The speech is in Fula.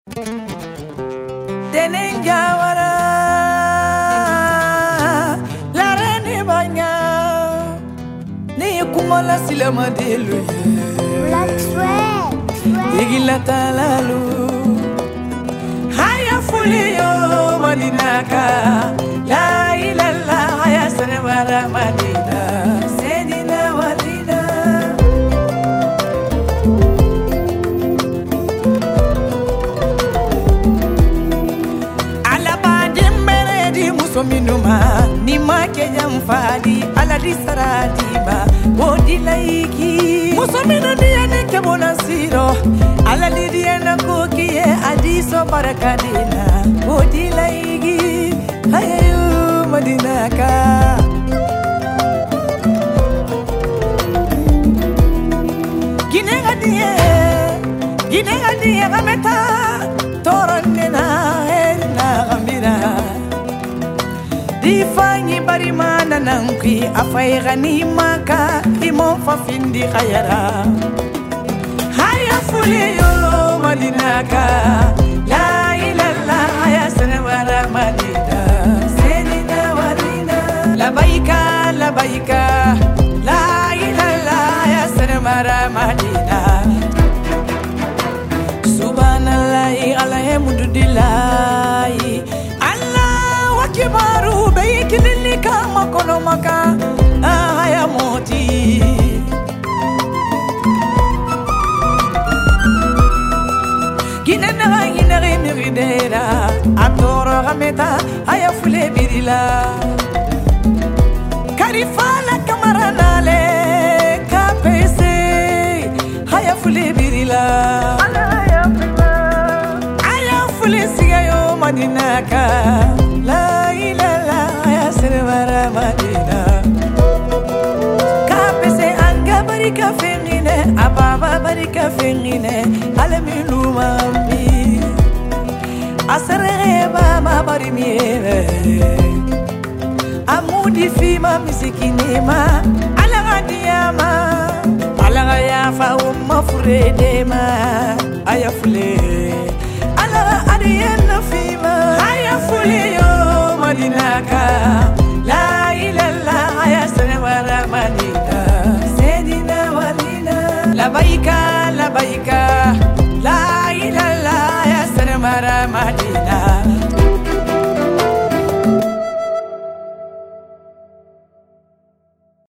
Denenjawara la reine banya ne kumala silama delu Black Sweat igila talalu haya fuliyo madinaka la ilaha haya sanwara madina sedina walida minuma ni makenya mfadi ala disaradiba bodi laiki musomino diane kebona siro ala lidiana kokiye adiso barakadina bodi laiki hayu madinaka ginenga die gameta toronena na gambira Difanyi barimana nankwi afayrani maka imo fafindi khayara haya fuliyo madinaka la ilaha ya sanwara madina sedina walina labaika labaika la ilaha ya sanwara madina subhanallahi alhamdulillahi kibaru beikilili kama kono maka haya moti ginena miridera atoro gameta haya fule birila karifala kamaranale kapese haya fule birila haya fule sigayo madinaka la ilaha ya sanwara madina kapese anga barika fengine ababa barika fengine alamilu mami asareba ma barimiere amudi fima misikinema ala diama ala ya fa umma furedema ayafule ala adiyana fima ayafule madinaka la